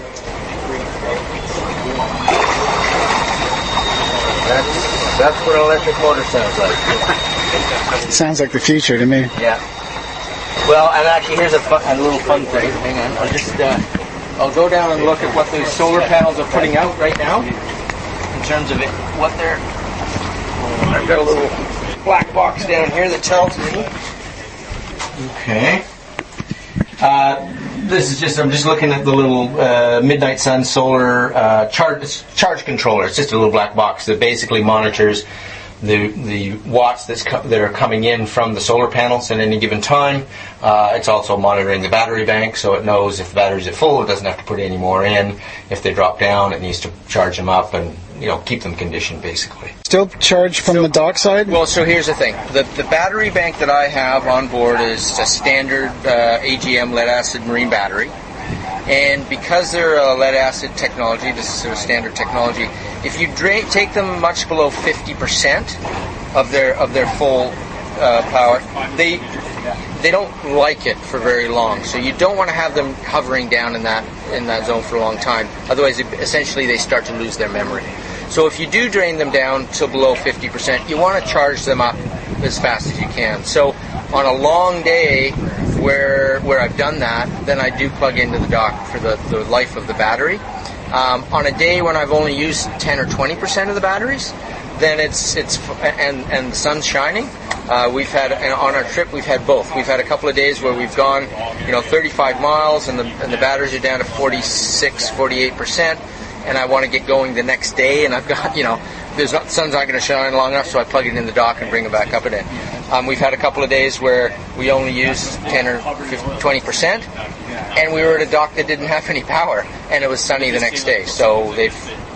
that's, that's what an electric motor sounds like. Sounds like the future to me. Yeah. Well, and actually here's a, fun, a little fun thing. Hang on, I'll just, uh, I'll go down and look at what those solar panels are putting out right now. In terms of it, what they're, I've got a little black box down here that tells me. Okay. Uh, this is just, I'm just looking at the little uh, Midnight Sun solar uh, charge, charge controller. It's just a little black box that basically monitors the the watts that's co- that are coming in from the solar panels at any given time. Uh, it's also monitoring the battery bank, so it knows if the batteries are full, it doesn't have to put any more in. If they drop down, it needs to charge them up and you know keep them conditioned, basically. Still charged from so, the dock side? Well, so here's the thing. The the battery bank that I have on board is a standard uh, A G M lead-acid marine battery. And because they're a lead-acid technology, this is sort of standard technology, if you dra- take them much below fifty percent of their of their full uh, power, they they don't like it for very long. So you don't want to have them hovering down in that in that zone for a long time. Otherwise, it, essentially, they start to lose their memory. So if you do drain them down to below fifty percent, you want to charge them up as fast as you can. So on a long day where where I've done that, then I do plug into the dock for the, the life of the battery. Um, on a day when I've only used ten or twenty percent of the batteries, then it's it's and and the sun's shining. Uh, we've had and on our trip we've had both. We've had a couple of days where we've gone, you know, thirty-five miles and the and the batteries are down to forty-six, forty-eight percent, and I want to get going the next day, and I've got, you know, there's not, the sun's not going to shine long enough, so I plug it in the dock and bring it back up again. Um, we've had a couple of days where we only used ten or twenty percent, and we were at a dock that didn't have any power, and it was sunny the next day, so they've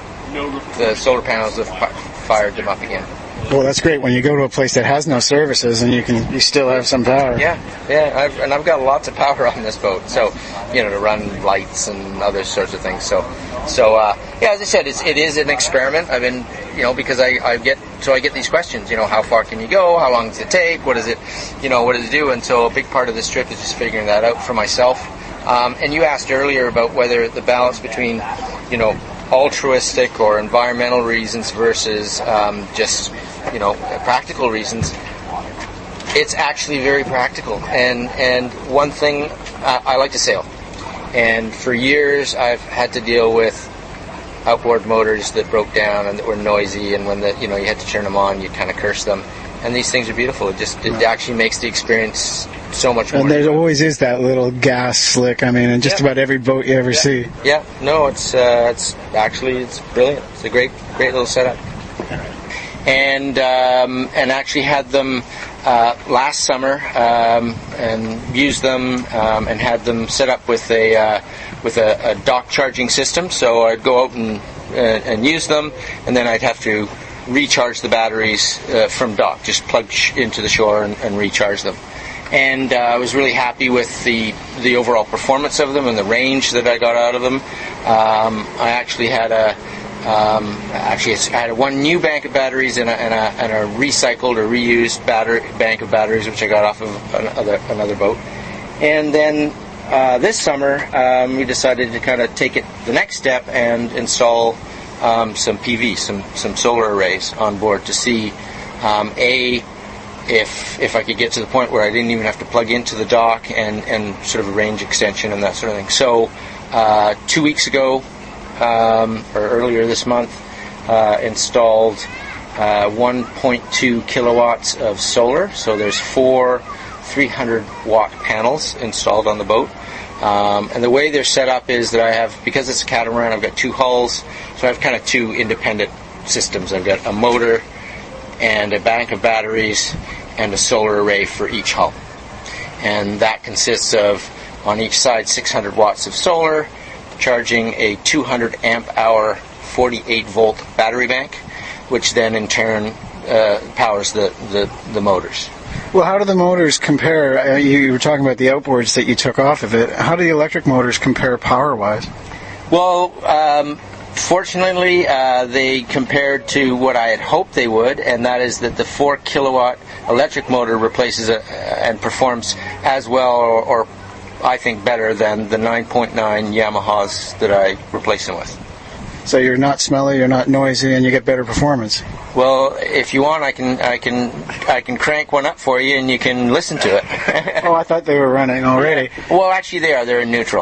the solar panels have fired them up again. Well, that's great when you go to a place that has no services and you can you still have some power. Yeah, yeah, I've, and I've got lots of power on this boat, so you know to run lights and other sorts of things. So, so uh, yeah, as I said, it's, it is an experiment. I've been, you know, because I, I get so I get these questions. You know, how far can you go? How long does it take? What does it, you know, what does it do? And so a big part of this trip is just figuring that out for myself. Um, and you asked earlier about whether the balance between, you know, altruistic or environmental reasons versus um, just, you know, practical reasons. It's actually very practical. And and one thing, uh, I like to sail. And for years I've had to deal with outboard motors that broke down and that were noisy, and when the, you know, you had to turn them on, you kind of curse them. and these things are beautiful. It just it actually makes the experience so much more. And there always is that little gas slick. I mean, in just yeah. about every boat you ever yeah. see. Yeah, no, it's uh, it's actually it's brilliant. It's a great great little setup. And um, and actually had them uh, last summer um, and used them um, and had them set up with a uh, with a, a dock charging system. So I'd go out and uh, and use them, and then I'd have to recharge the batteries uh, from dock, just plug sh- into the shore and, and recharge them. And uh, I was really happy with the the overall performance of them and the range that I got out of them. Um, I actually had a um, actually I had one new bank of batteries and a, and, a, and a recycled or reused battery bank of batteries, which I got off of another another boat. And then uh, this summer um, we decided to kind of take it the next step and install um, some P V, some some solar arrays on board to see um, a if if I could get to the point where I didn't even have to plug into the dock and, and sort of a range extension and that sort of thing. So uh, two weeks ago, um, or earlier this month, uh, installed uh, one point two kilowatts of solar. So there's four three hundred watt panels installed on the boat. Um, and the way they're set up is that I have, because it's a catamaran, I've got two hulls, so I have kind of two independent systems. I've got a motor and a bank of batteries and a solar array for each hull. And that consists of, on each side, six hundred watts of solar, charging a two hundred amp hour forty-eight volt battery bank, which then in turn uh, powers the, the, the motors. Well, how do the motors compare? Uh, you were talking about the outboards that you took off of it. How do the electric motors compare power-wise? Well, um, fortunately, uh, they compared to what I had hoped they would, and that is that the four kilowatt electric motor replaces a, and performs as well, or, or I think better than the nine point nine Yamahas that I replaced them with. So you're not smelly, you're not noisy, and you get better performance. Well, if you want, I can I can I can crank one up for you, and you can listen to it. Oh, I thought they were running already. Well, actually, they are. They're in neutral.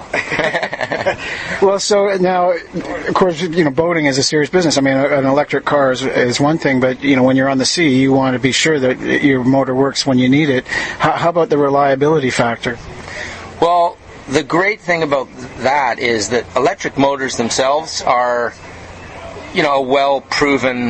Well, so now, of course, you know, boating is a serious business. I mean, an electric car is, is one thing, but you know, when you're on the sea, you want to be sure that your motor works when you need it. How, how about the reliability factor? Well, the great thing about that is that electric motors themselves are, you know, a well-proven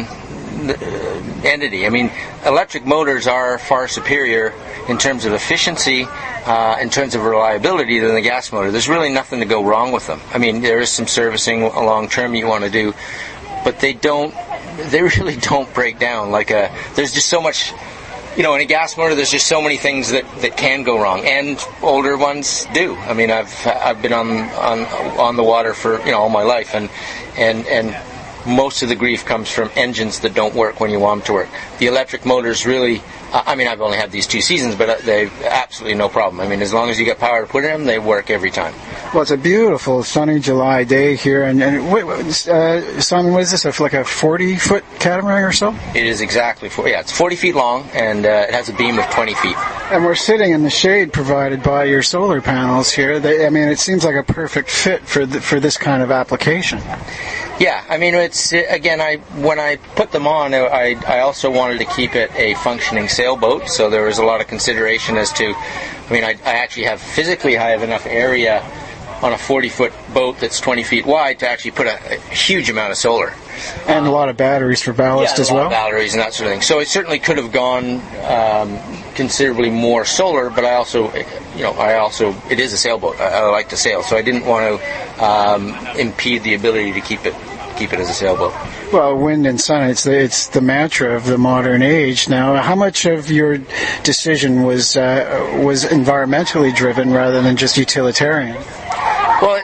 entity. I mean, electric motors are far superior in terms of efficiency, uh, in terms of reliability than the gas motor. There's really nothing to go wrong with them. I mean, there is some servicing long term you want to do, but they don't, they really don't break down. Like a, there's just so much, you know, in a gas motor, there's just so many things that, that can go wrong, and older ones do. I mean, I've I've been on on on the water for, you know, all my life, and and and most of the grief comes from engines that don't work when you want them to work. The electric motors really, I mean, I've only had these two seasons, but they've absolutely no problem. I mean, as long as you get power to put in them, they work every time. Well, it's a beautiful sunny July day here, and, and wait, uh, Simon, what is this, like a forty-foot catamaran or so? It is exactly, four, yeah, it's forty feet long, and uh, it has a beam of twenty feet. And we're sitting in the shade provided by your solar panels here. They, I mean, it seems like a perfect fit for the, for this kind of application. Yeah, I mean, it's, again, I when I put them on, I, I also wanted to keep it a functioning sailboat, so there was a lot of consideration as to, I mean, I, I actually have, physically I have enough area on a forty-foot boat that's twenty feet wide to actually put a, a huge amount of solar. And a lot of batteries for ballast yeah, as a lot well? Of batteries and that sort of thing. So it certainly could have gone um, considerably more solar, but I also, you know, I also, it is a sailboat. I, I like to sail, so I didn't want to um, impede the ability to keep it keep it as a sailboat. Well, wind and sun, it's the, it's the mantra of the modern age. Now, how much of your decision was uh, was environmentally driven rather than just utilitarian? Well,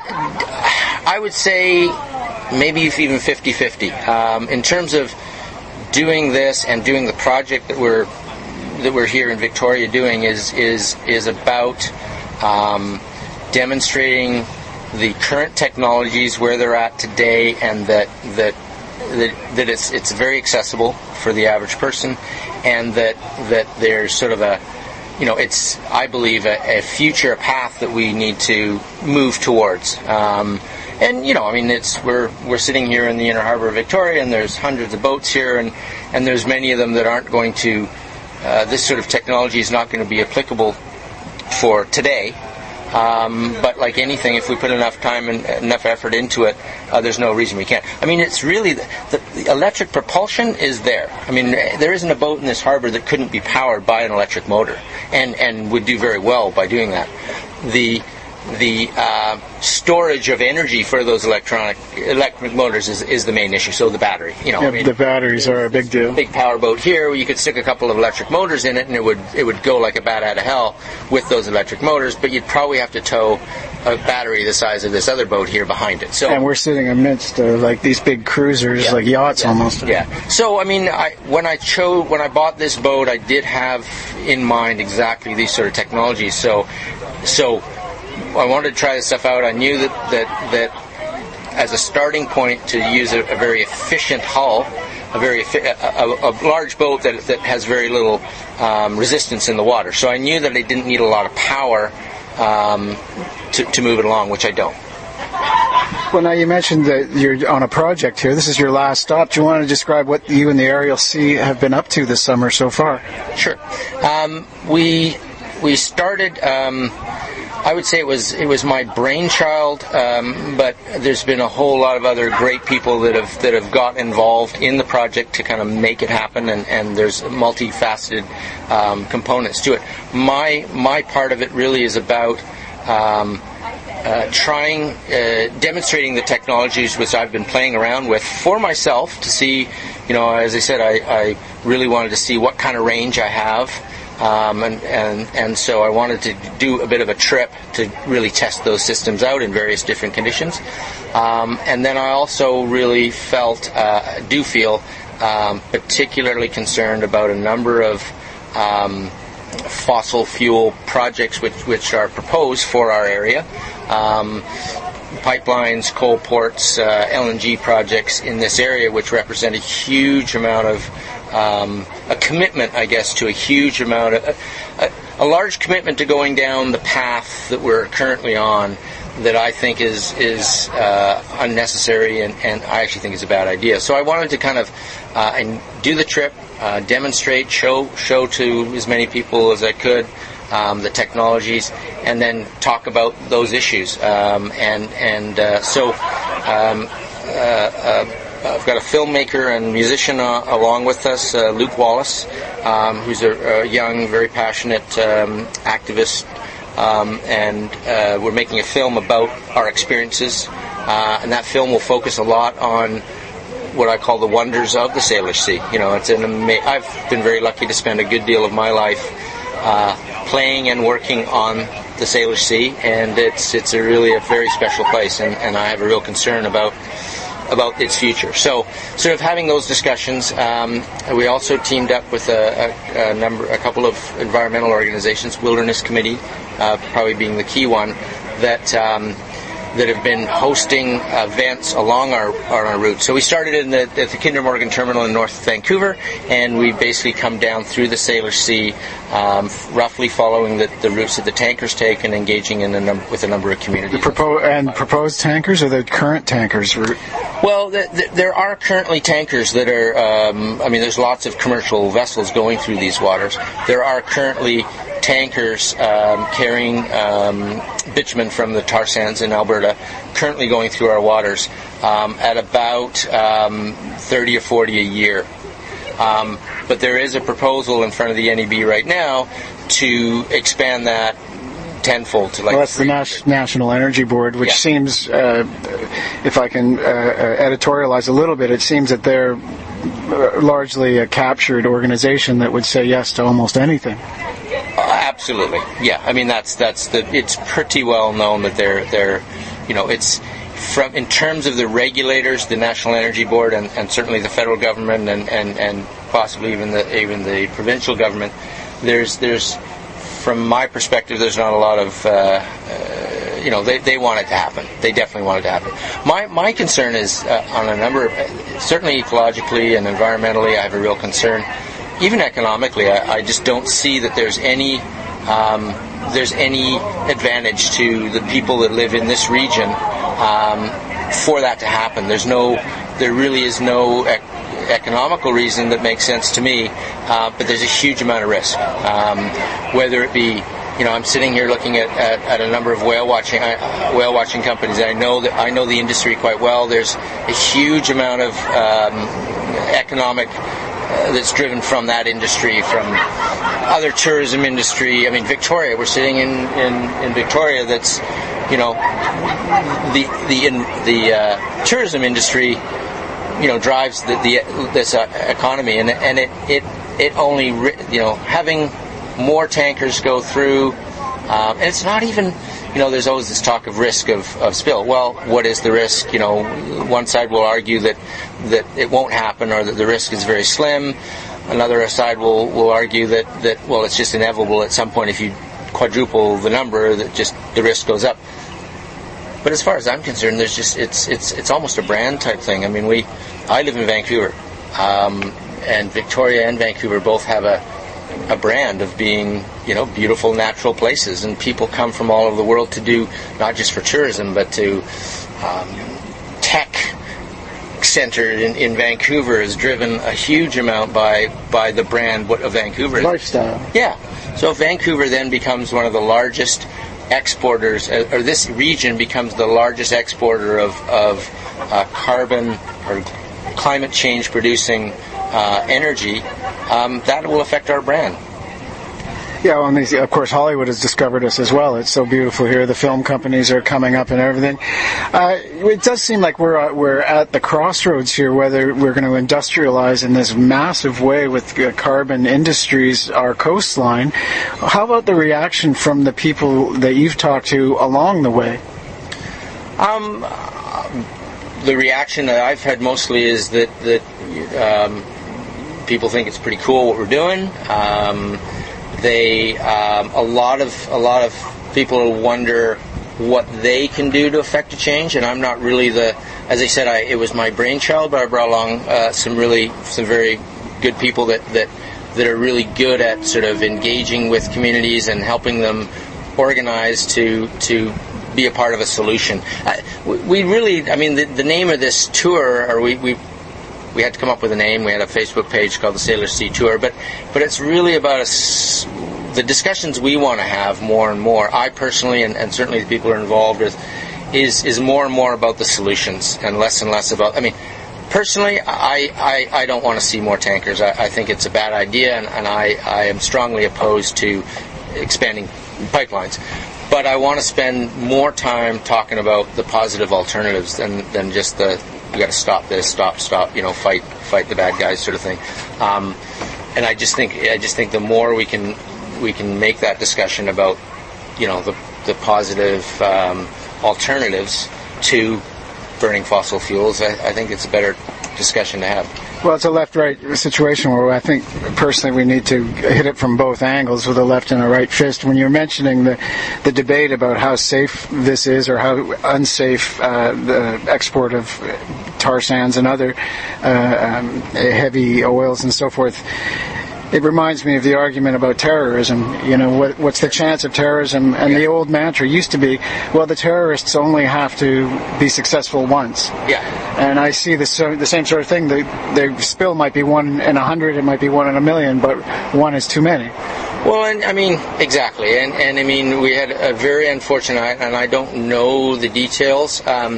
I would say maybe even fifty-fifty. Um, in terms of doing this and doing the project that we're that we're here in Victoria doing is is is about um, demonstrating the current technologies where they're at today, and that that that, that it's it's very accessible for the average person, and that that there's sort of a, you know, it's, I believe, a, a future path that we need to move towards. Um, and you know, I mean, it's we're we're sitting here in the inner harbour of Victoria, and there's hundreds of boats here, and and there's many of them that aren't going to uh, this sort of technology is not going to be applicable for today. Um, but like anything, if we put enough time and enough effort into it, uh, there's no reason we can't. I mean, it's really the, the, the electric propulsion is there. I mean, there isn't a boat in this harbor that couldn't be powered by an electric motor, and and would do very well by doing that. The the uh, storage of energy for those electronic electric motors is, is the main issue. So the battery, you know, yeah, I mean, the batteries are a big deal. Big power boat here, where you could stick a couple of electric motors in it, and it would it would go like a bat out of hell with those electric motors. But you'd probably have to tow a battery the size of this other boat here behind it. So, and we're sitting amidst uh, like these big cruisers, yeah, like yachts yeah, almost. Yeah. So I mean, I, when I chose when I bought this boat, I did have in mind exactly these sort of technologies. So, so. I wanted to try this stuff out. I knew that, that, that as a starting point to use a, a very efficient hull, a very a, a, a large boat that, that has very little um, resistance in the water. So I knew that I didn't need a lot of power um, to, to move it along, which I don't. Well, now you mentioned that you're on a project here. This is your last stop. Do you want to describe what you and the Ariel C have been up to this summer so far? Sure. Um, we we started. Um, I would say it was it was my brainchild, um, but there's been a whole lot of other great people that have that have got involved in the project to kind of make it happen, and, and there's multifaceted um, components to it. My my part of it really is about um, uh, trying, uh, demonstrating the technologies which I've been playing around with for myself to see, you know, as I said, I, I really wanted to see what kind of range I have. Um, and, and and so I wanted to do a bit of a trip to really test those systems out in various different conditions. Um, and then I also really felt, uh, do feel, um, particularly concerned about a number of um, fossil fuel projects which, which are proposed for our area. Um, pipelines, coal ports, uh, L N G projects in this area, which represent a huge amount of Um, a commitment, I guess, to a huge amount of a, a large commitment to going down the path that we're currently on, that I think is is uh, unnecessary, and, and I actually think it's a bad idea. So I wanted to kind of uh, and do the trip, uh, demonstrate, show show to as many people as I could um, the technologies, and then talk about those issues. Um, and and uh, so. Um, uh, uh, I've got a filmmaker and musician uh, along with us, uh, Luke Wallace, um, who's a, a young, very passionate um, activist, um, and uh, we're making a film about our experiences, uh, and that film will focus a lot on what I call the wonders of the Salish Sea. You know, it's an ama- I've been very lucky to spend a good deal of my life uh, playing and working on the Salish Sea, and it's it's a really a very special place, and, and I have a real concern about about its future. So, sort of having those discussions, um, we also teamed up with a, a, a number, a couple of environmental organizations, Wilderness Committee, uh, probably being the key one, that um, that have been hosting events along our, our route. So we started in the, at the Kinder Morgan Terminal in North Vancouver, and we basically come down through the Salish Sea, um, roughly following the, the routes that the tankers take, and engaging in a num- with a number of communities. The propo- and proposed tankers, or the current tankers route? Well, the, the, there are currently tankers that are, um, I mean, there's lots of commercial vessels going through these waters. There are currently tankers um, carrying um, bitumen from the tar sands in Alberta currently going through our waters um, at about um, thirty or forty a year. Um, but there is a proposal in front of the N E B right now to expand that tenfold to like. Well, that's the Nas- National Energy Board, which yeah. seems, uh, if I can uh, editorialize a little bit, it seems that they're largely a captured organization that would say yes to almost anything. Uh, absolutely, yeah. I mean, that's that's the. It's pretty well known that they're they're, you know, it's from in terms of the regulators, the National Energy Board, and, and certainly the federal government, and, and, and possibly even the even the provincial government. There's there's from my perspective, there's not a lot of. Uh, uh, you know, they they want it to happen. They definitely want it to happen. My my concern is uh, on a number of certainly ecologically and environmentally, I have a real concern. Even economically, I, I just don't see that there's any um, there's any advantage to the people that live in this region um, for that to happen. There's no, there really is no, economical reason that makes sense to me, uh, but there's a huge amount of risk. Um, whether it be, you know, I'm sitting here looking at, at, at a number of whale watching uh, whale watching companies. I know that I know the industry quite well. There's a huge amount of um, economic uh, that's driven from that industry, from other tourism industry. I mean, Victoria. We're sitting in in, in Victoria. That's, you know, the the in, the uh, tourism industry, you know, drives the, the this uh, economy, and and it it it only, you know, having more tankers go through, um, and it's not even, you know, there's always this talk of risk of, of spill. Well, what is the risk? You know, one side will argue that that it won't happen, or that the risk is very slim. Another side will will argue that that well, it's just inevitable at some point. If you quadruple the number, that just the risk goes up. But as far as I'm concerned, there's just it's it's it's almost a brand type thing. I mean, we I live in Vancouver, um, and Victoria and Vancouver both have a a brand of being, you know, beautiful natural places, and people come from all over the world to do, not just for tourism, but to um, tech center in, in Vancouver is driven a huge amount by by the brand what of Vancouver lifestyle. Yeah. So if Vancouver then becomes one of the largest exporters, or this region becomes the largest exporter of of uh, carbon or climate change producing uh, energy, um, that will affect our brand. Yeah, well, and these, of course, Hollywood has discovered us as well. It's so beautiful here. The film companies are coming up and everything. Uh, it does seem like we're uh, we're at the crossroads here, whether we're going to industrialize in this massive way with uh, carbon industries our coastline. How about the reaction from the people that you've talked to along the way? Um, the reaction that I've had mostly is that that um, people think it's pretty cool what we're doing. Um, They, um, a lot of a lot of people wonder what they can do to affect a change, and I'm not really the. As I said, I, it was my brainchild, but I brought along uh, some really, some very good people that, that that are really good at sort of engaging with communities and helping them organize to to be a part of a solution. Uh, we, we really, I mean, the, the name of this tour, or we. we We had to come up with a name. We had a Facebook page called the Sailor Sea Tour, but but it's really about a, the discussions we want to have more and more. I personally, and, and certainly the people who are involved, is, is is more and more about the solutions and less and less about. I mean, personally, I I, I don't want to see more tankers. I, I think it's a bad idea, and, and I, I am strongly opposed to expanding pipelines. But I want to spend more time talking about the positive alternatives than than just the. You got to stop this, stop, stop. You know, fight, fight the bad guys, sort of thing. Um, and I just think, I just think the more we can, we can make that discussion about, you know, the the positive um, alternatives to burning fossil fuels. I, I think it's a better discussion to have. Well, it's a left-right situation where I think, personally, we need to hit it from both angles with a left and a right fist. When you're mentioning the, the debate about how safe this is or how unsafe uh, the export of tar sands and other uh, um, heavy oils and so forth, it reminds me of the argument about terrorism. You know, what, what's the chance of terrorism? And yeah. The old mantra used to be, well, the terrorists only have to be successful once. Yeah. And I see the, so, the same sort of thing. The, the spill might be one in a hundred, it might be one in a million, but one is too many. Well, and I mean, exactly. And, and I mean, we had a very unfortunate, and I don't know the details. Um,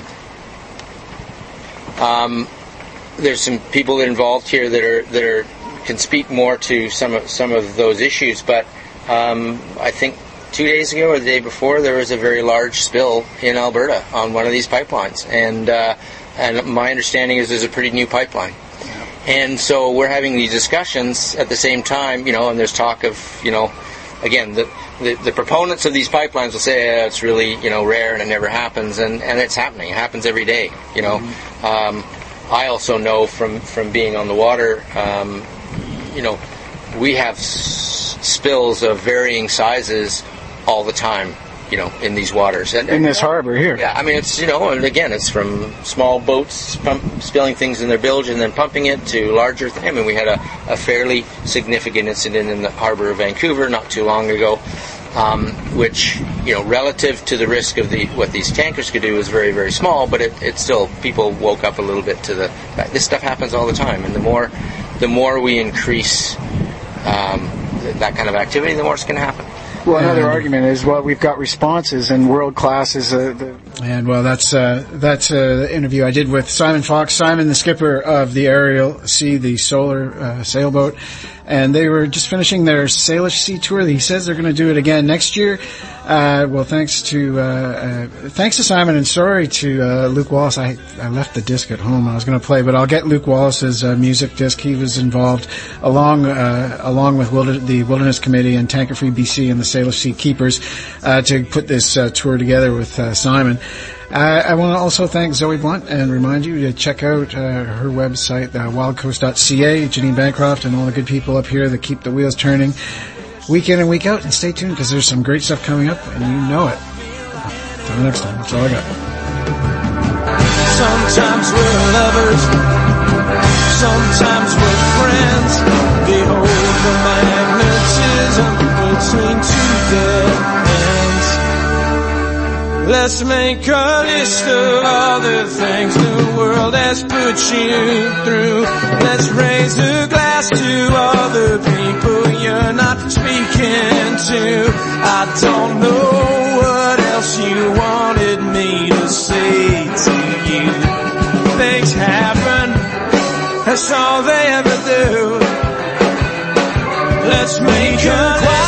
um, there's some people involved here that are that are can speak more to some of some of those issues, but um, I think two days ago or the day before there was a very large spill in Alberta on one of these pipelines, and uh, and my understanding is there's a pretty new pipeline, and so we're having these discussions at the same time, you know, and there's talk of, you know, again the the, the proponents of these pipelines will say oh, it's really, you know, rare and it never happens, and, and it's happening. It happens every day, you know. Mm-hmm. Um, I also know from from being on the water. Um, You know, we have s- spills of varying sizes all the time, you know, in these waters. And, in this harbor here. Yeah, I mean, it's, you know, and again, it's from small boats pump, spilling things in their bilge and then pumping it to larger things. I mean, we had a, a fairly significant incident in the harbor of Vancouver not too long ago. um, which, you know, relative to the risk of the what these tankers could do is very, very small, but it, it still, people woke up a little bit to the fact this stuff happens all the time, and the more the more we increase um, that kind of activity, the more it's going to happen. Well, another and, argument is, well, we've got responses, and world class is uh, the. And well, that's uh, that's uh, the interview I did with Simon Fox, Simon, the skipper of the Ariel Sea, the solar uh, sailboat, and they were just finishing their Salish Sea tour. He says they're going to do it again next year. Uh, well, thanks to uh, uh, thanks to Simon, and sorry to uh, Luke Wallace. I I left the disc at home. I was going to play, but I'll get Luke Wallace's uh, music disc. He was involved along uh, along with Wilder- the Wilderness Committee and Tanker Free B C and the Salish Sea Keepers uh, to put this uh, tour together with uh, Simon. Uh, I want to also thank Zoe Blunt and remind you to check out uh, her website, uh, wildcoast dot c a, Janine Bancroft, and all the good people up here that keep the wheels turning week in and week out. And stay tuned, because there's some great stuff coming up, and you know it. Until next time, that's all I got. Sometimes we're lovers, sometimes we're friends. Behold the magnetism between two dead ends. Let's make a list of all the things the world has put you through. Let's raise a glass to all the people you're not speaking to. I don't know what else you wanted me to say to you. Things happen, that's all they ever do. Let's make a glass